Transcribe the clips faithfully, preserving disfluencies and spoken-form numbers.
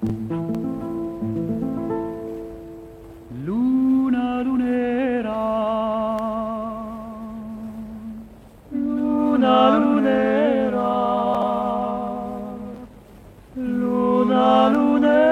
Luna lunera, luna lunera, luna lunera.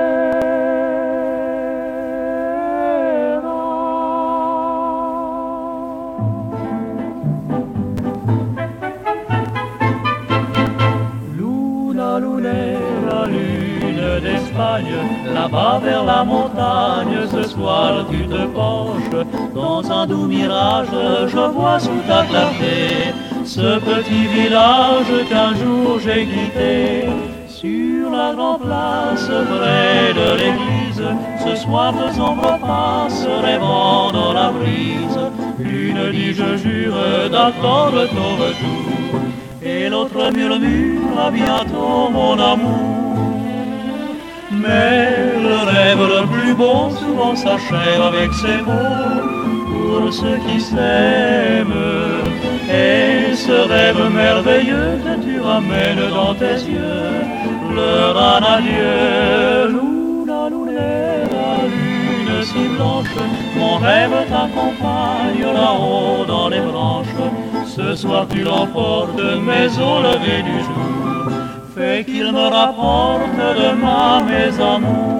Luna lunera, lune d'Espagne, là-bas vers la montagne, ce soir tu te penches, dans un doux mirage, je vois sous ta clarté ce petit village qu'un jour j'ai quitté. Sur la grande place près de l'église, ce soir deux ombres passent, rêvant dans la brise. L'une dit je jure d'attendre ton retour, et l'autre murmure à bientôt mon amour. Mais le rêve le plus beau souvent s'achève avec ces mots pour ceux qui s'aiment. Et ce rêve merveilleux que tu ramènes dans tes yeux pleure un adieu. Luna lunera, lune si blanche, mon rêve t'accompagne là-haut dans les branches. Ce soir tu l'emportes, mais au lever du jour, fais qu'il me rapporte demain mes amours.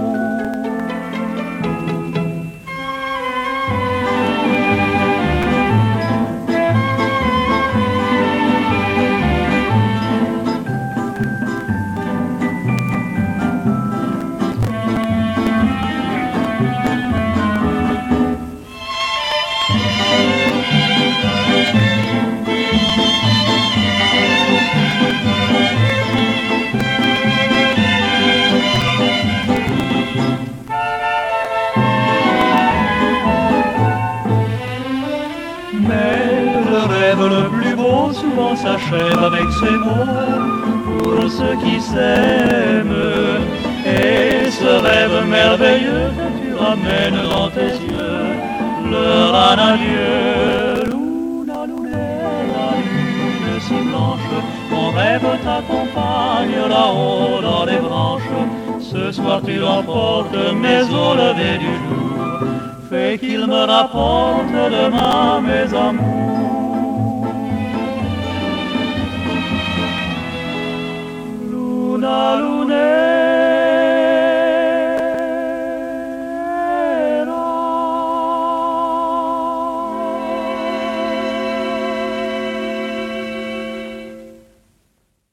Le plus beau souvent s'achève avec ces mots pour ceux qui s'aiment. Et ce rêve merveilleux que tu ramènes dans tes yeux pleure un adieu. Luna lunera, lune si blanche, mon rêve t'accompagne là-haut dans les branches. Ce soir tu l'emportes, mais au lever du jour, fais qu'il me rapporte demain mes amours.